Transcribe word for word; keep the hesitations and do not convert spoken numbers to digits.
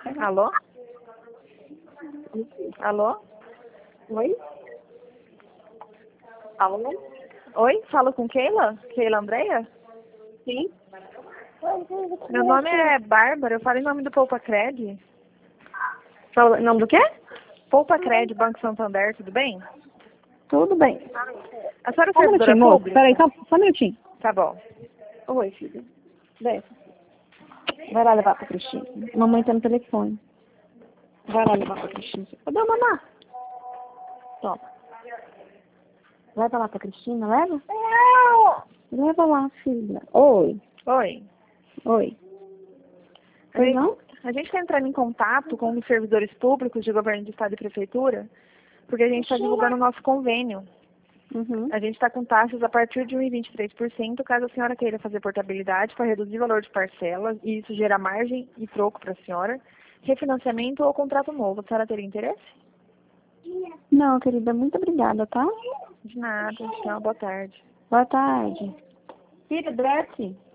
Alô? Alô? Oi? Alô? Oi, falo com Keila? Keila Andréia? Sim? Meu nome é Bárbara, eu falo em nome do Poupa Cred. Fala, em nome do quê? Poupa Cred, Banco Santander, tudo bem? Tudo bem. A senhora é Só um servidora minutinho, moço. pública? Peraí, só, só um minutinho. Tá bom. Oi, filho. Desce. Vai lá levar pra Cristina. Mamãe tá no telefone. Vai lá levar pra Cristina. Cadê a mamãe? Toma. Leva lá pra Cristina, leva? Leva lá, filha. Oi. Oi. Oi. A Oi, gente, não? a gente está entrando em contato com os servidores públicos de governo de estado e prefeitura, porque a gente está divulgando o nosso convênio. Uhum. A gente está com taxas a partir de um vírgula vinte e três por cento, caso a senhora queira fazer portabilidade para reduzir o valor de parcelas, e isso gera margem e troco para a senhora, refinanciamento ou contrato novo. A senhora teria interesse? Não, querida, muito obrigada, tá? De nada. Tchau, boa tarde. Boa tarde. Filha, desce.